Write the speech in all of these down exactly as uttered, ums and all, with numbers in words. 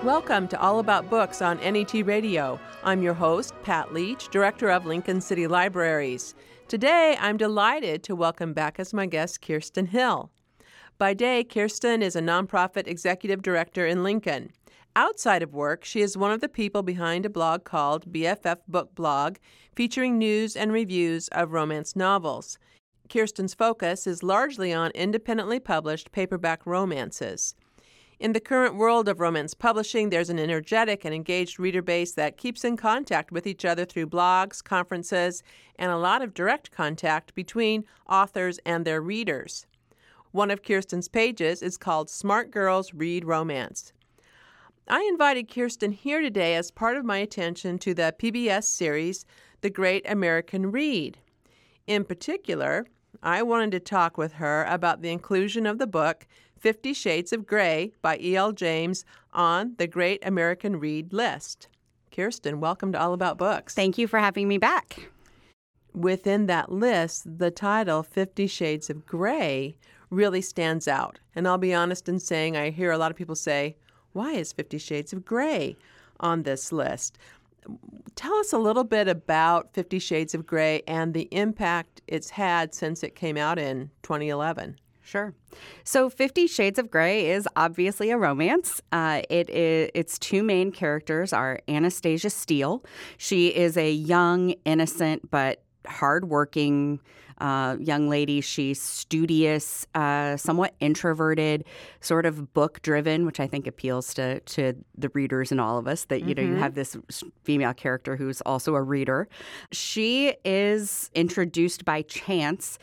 Welcome to All About Books on N E T Radio. I'm your host, Pat Leach, Director of Lincoln City Libraries. Today, I'm delighted to welcome back as my guest Kirsten Hill. By day, Kirsten is a nonprofit executive director in Lincoln. Outside of work, she is one of the people behind a blog called B F F Book Blog, featuring news and reviews of romance novels. Kirsten's focus is largely on independently published paperback romances. In the current world of romance publishing, there's an energetic and engaged reader base that keeps in contact with each other through blogs, conferences, and a lot of direct contact between authors and their readers. One of Kirsten's pages is called Smart Girls Read Romance. I invited Kirsten here today as part of my attention to the P B S series, The Great American Read. In particular, I wanted to talk with her about the inclusion of the book Fifty Shades of Grey by E L James on the Great American Read list. Kirsten, welcome to All About Books. Thank you for having me back. Within that list, the title Fifty Shades of Grey really stands out. And I'll be honest in saying I hear a lot of people say, why is Fifty Shades of Grey on this list? Tell us a little bit about Fifty Shades of Grey and the impact it's had since it came out in twenty eleven. Sure. So Fifty Shades of Grey is obviously a romance. Uh, it is, its two main characters are Anastasia Steele. She is a young, innocent, but hardworking uh, young lady. She's studious, uh, somewhat introverted, sort of book-driven, which I think appeals to, to the readers and all of us, that, you mm-hmm. know, you have this female character who's also a reader. She is introduced by chance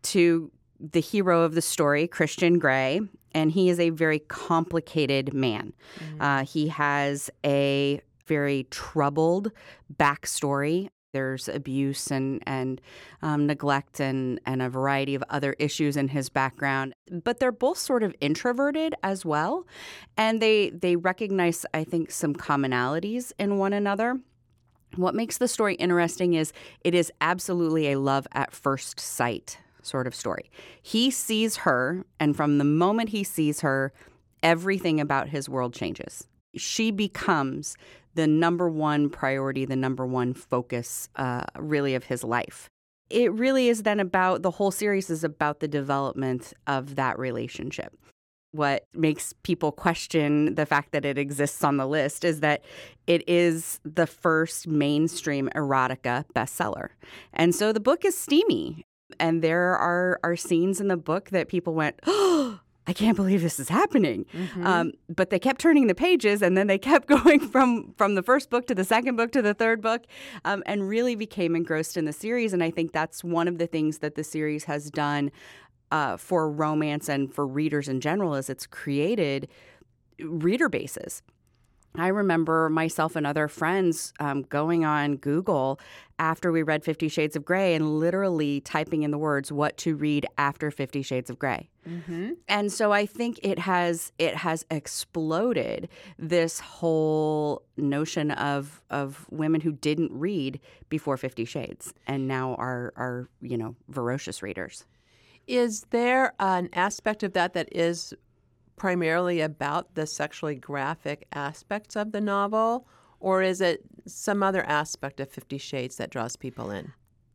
to the hero of the story, Christian Grey, and he is a very complicated man. Mm-hmm. Uh, he has a very troubled backstory. There's abuse and, and um, neglect and, and a variety of other issues in his background. But they're both sort of introverted as well, and they, they recognize, I think, some commonalities in one another. What makes the story interesting is it is absolutely a love at first sight sort of story. He sees her, and from the moment he sees her, everything about his world changes. She becomes the number one priority, the number one focus, uh, really, of his life. It really is then about, the whole series is about the development of that relationship. What makes people question the fact that it exists on the list is that it is the first mainstream erotica bestseller. And so the book is steamy. And there are, are scenes in the book that people went, oh, I can't believe this is happening. Mm-hmm. Um, but they kept turning the pages, and then they kept going from, from the first book to the second book to the third book, um, and really became engrossed in the series. And I think that's one of the things that the series has done uh, for romance and for readers in general, is it's created reader bases. I remember myself and other friends um, going on Google after we read Fifty Shades of Grey and literally typing in the words, what to read after Fifty Shades of Grey. Mm-hmm. And so I think it has it has exploded this whole notion of of women who didn't read before Fifty Shades and now are, are you know, voracious readers. Is there an aspect of that that is primarily about the sexually graphic aspects of the novel, or is it some other aspect of Fifty Shades that draws people in?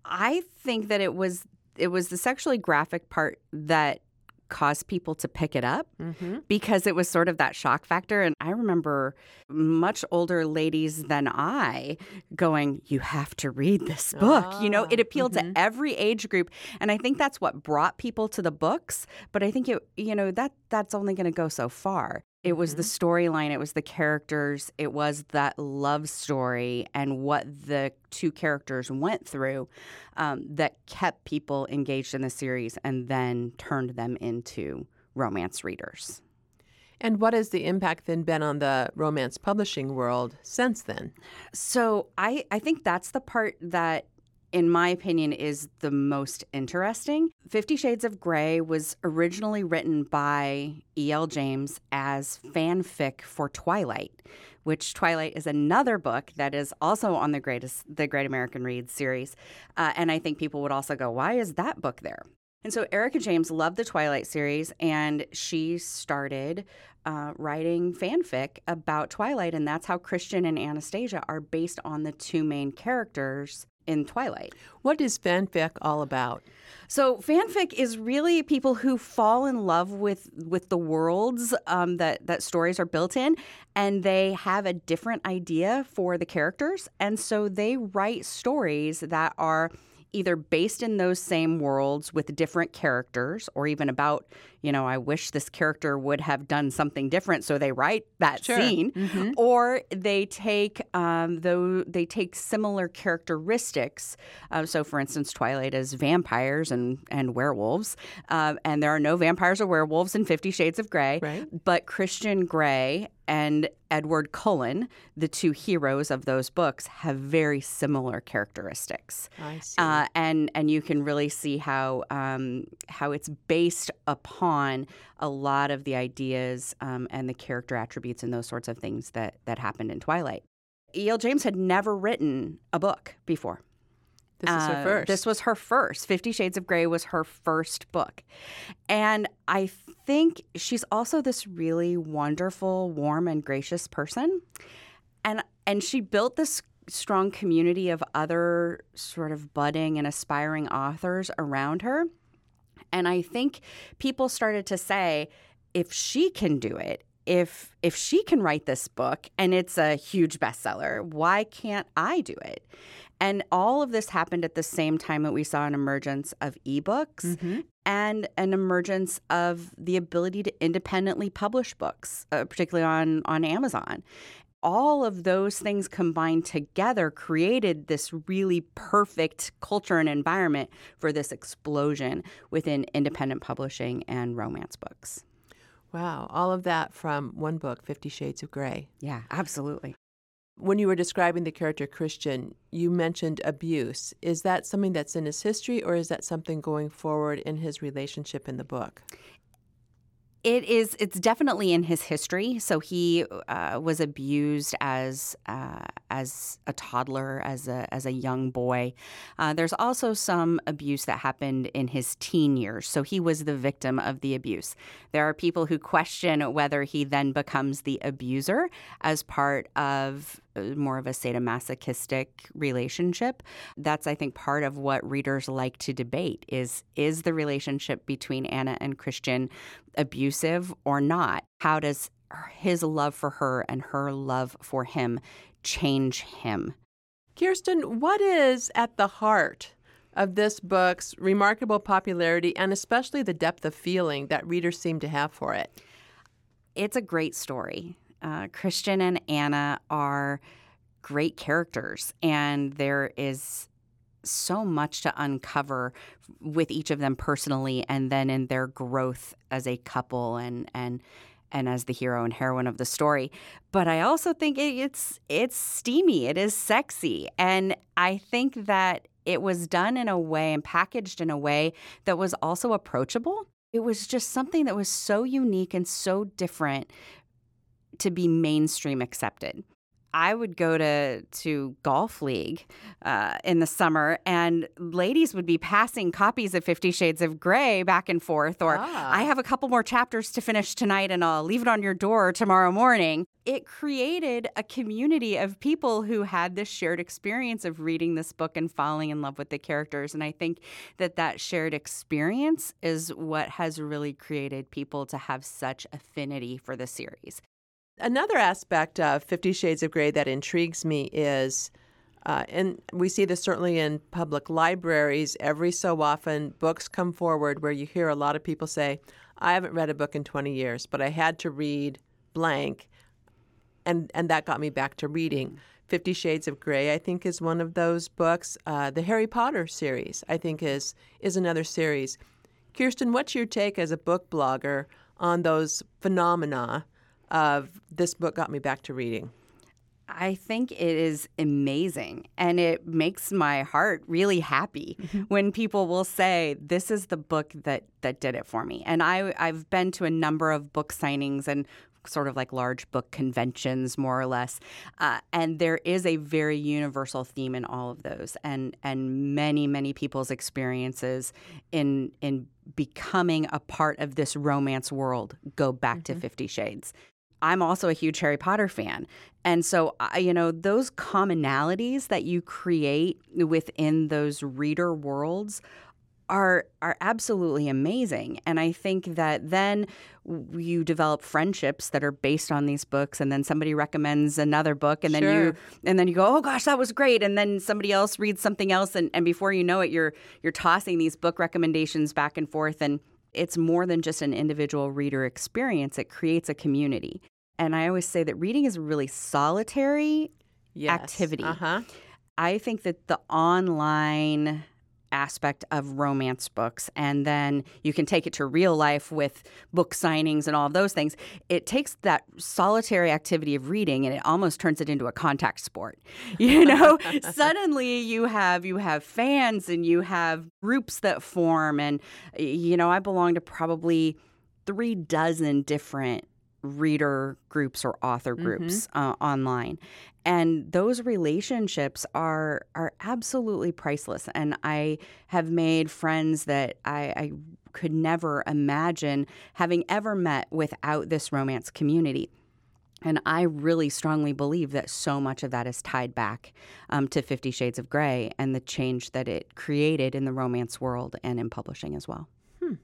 I think that it was it was the sexually graphic part that caused people to pick it up, mm-hmm. because it was sort of that shock factor. And I remember much older ladies than I going, you have to read this book. Oh, you know, it appealed mm-hmm. to every age group. And I think that's what brought people to the books. But I think, it, you know, that that's only going to go so far. It was mm-hmm. the storyline, it was the characters, it was that love story and what the two characters went through um, that kept people engaged in the series and then turned them into romance readers. And what has the impact then been on the romance publishing world since then? So I, I think that's the part that, in my opinion, is the most interesting. Fifty Shades of Grey was originally written by E L James as fanfic for Twilight, which Twilight is another book that is also on the greatest, the Great American Read series. Uh, and I think people would also go, why is that book there? And so Erica James loved the Twilight series, and she started uh, writing fanfic about Twilight, and that's how Christian and Anastasia are based on the two main characters in Twilight. What is fanfic all about? So fanfic is really people who fall in love with with the worlds um, that that stories are built in, and they have a different idea for the characters, and so they write stories that are either based in those same worlds with different characters, or even about, you know, I wish this character would have done something different, so they write that Sure. scene. Mm-hmm. Or they take um, though they take similar characteristics. Uh, so, for instance, Twilight is vampires and and werewolves, uh, and there are no vampires or werewolves in Fifty Shades of Grey. Right. But Christian Grey and Edward Cullen, the two heroes of those books, have very similar characteristics. I see. Uh, and and you can really see how um, how it's based upon a lot of the ideas um, and the character attributes and those sorts of things that that happened in Twilight. E L. James had never written a book before. This is her Uh, first. This was her first. Fifty Shades of Grey was her first book. And I think she's also this really wonderful, warm, and gracious person. And and she built this strong community of other sort of budding and aspiring authors around her. And I think people started to say, if she can do it, if if she can write this book and it's a huge bestseller, why can't I do it? And all of this happened at the same time that we saw an emergence of ebooks Mm-hmm. and an emergence of the ability to independently publish books, uh, particularly on, on Amazon. All of those things combined together created this really perfect culture and environment for this explosion within independent publishing and romance books. Wow. All of that from one book, Fifty Shades of Grey. Yeah, absolutely. When you were describing the character Christian, you mentioned abuse. Is that something that's in his history, or is that something going forward in his relationship in the book? It is. It's definitely in his history. So he uh, was abused as uh, as a toddler, as a as a young boy. Uh, there's also some abuse that happened in his teen years. So he was the victim of the abuse. There are people who question whether he then becomes the abuser as part of more of a sadomasochistic relationship. That's, I think, part of what readers like to debate is, is the relationship between Anna and Christian abusive or not? How does his love for her and her love for him change him? Kirsten, what is at the heart of this book's remarkable popularity and especially the depth of feeling that readers seem to have for it? It's a great story. Uh, Christian and Anna are great characters, and there is so much to uncover with each of them personally and then in their growth as a couple and and and as the hero and heroine of the story. But I also think it, it's it's steamy, it is sexy, and I think that it was done in a way and packaged in a way that was also approachable. It was just something that was so unique and so different to be mainstream accepted. I would go to to golf league uh, in the summer, and ladies would be passing copies of Fifty Shades of Grey back and forth, or Ah. I have a couple more chapters to finish tonight, and I'll leave it on your door tomorrow morning. It created a community of people who had this shared experience of reading this book and falling in love with the characters, and I think that that shared experience is what has really created people to have such affinity for the series. Another aspect of Fifty Shades of Grey that intrigues me is, uh, and we see this certainly in public libraries, every so often books come forward where you hear a lot of people say, I haven't read a book in twenty years, but I had to read blank, and, and that got me back to reading. Fifty Shades of Grey, I think, is one of those books. Uh, the Harry Potter series, I think, is is another series. Kirsten, what's your take as a book blogger on those phenomena of this book got me back to reading? I think it is amazing, and it makes my heart really happy mm-hmm. when people will say, this is the book that, that did it for me. And I, I've been to a number of book signings and sort of like large book conventions, more or less. Uh, and there is a very universal theme in all of those. And and many, many people's experiences in in becoming a part of this romance world go back mm-hmm. to Fifty Shades. I'm also a huge Harry Potter fan. And so, I, you know, those commonalities that you create within those reader worlds are are absolutely amazing. And I think that then you develop friendships that are based on these books, and then somebody recommends another book, and then sure. you and then you go, oh gosh, that was great. And then somebody else reads something else, and, and before you know it, you're you're tossing these book recommendations back and forth. And it's more than just an individual reader experience. It creates a community. And I always say that reading is a really solitary yes. activity. Uh-huh. I think that the online aspect of romance books, and then you can take it to real life with book signings and all of those things. It takes that solitary activity of reading and it almost turns it into a contact sport. You know, suddenly you have you have fans and you have groups that form, and you know, I belong to probably three dozen different reader groups or author groups mm-hmm. uh, online. And those relationships are are absolutely priceless. And I have made friends that I, I could never imagine having ever met without this romance community. And I really strongly believe that so much of that is tied back um, to Fifty Shades of Grey and the change that it created in the romance world and in publishing as well.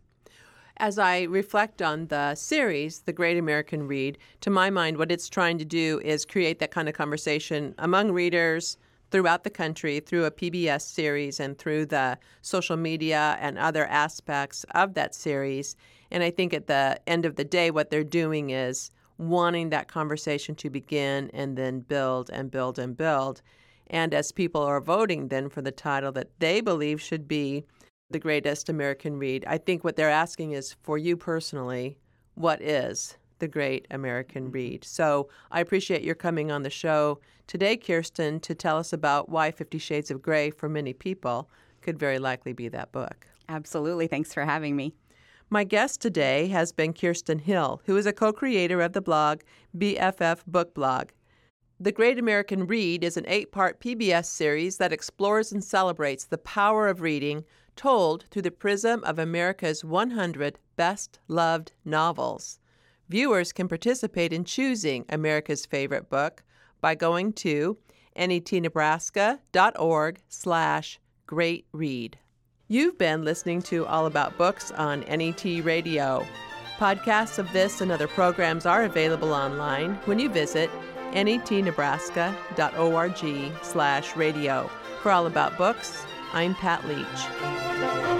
As I reflect on the series, The Great American Read, to my mind, what it's trying to do is create that kind of conversation among readers throughout the country through a P B S series and through the social media and other aspects of that series. And I think at the end of the day, what they're doing is wanting that conversation to begin and then build and build and build. And as people are voting then for the title that they believe should be The Greatest American Read, I think what they're asking is, for you personally, what is the Great American Read? So I appreciate your coming on the show today, Kirsten, to tell us about why Fifty Shades of Grey, for many people, could very likely be that book. Absolutely. Thanks for having me. My guest today has been Kirsten Hill, who is a co-creator of the blog B F F Book Blog. The Great American Read is an eight-part P B S series that explores and celebrates the power of reading told through the prism of America's one hundred best-loved novels. Viewers can participate in choosing America's favorite book by going to netnebraska.org slash great read. You've been listening to All About Books on N E T Radio. Podcasts of this and other programs are available online when you visit netnebraska.org slash radio. For All About Books, I'm Pat Leach.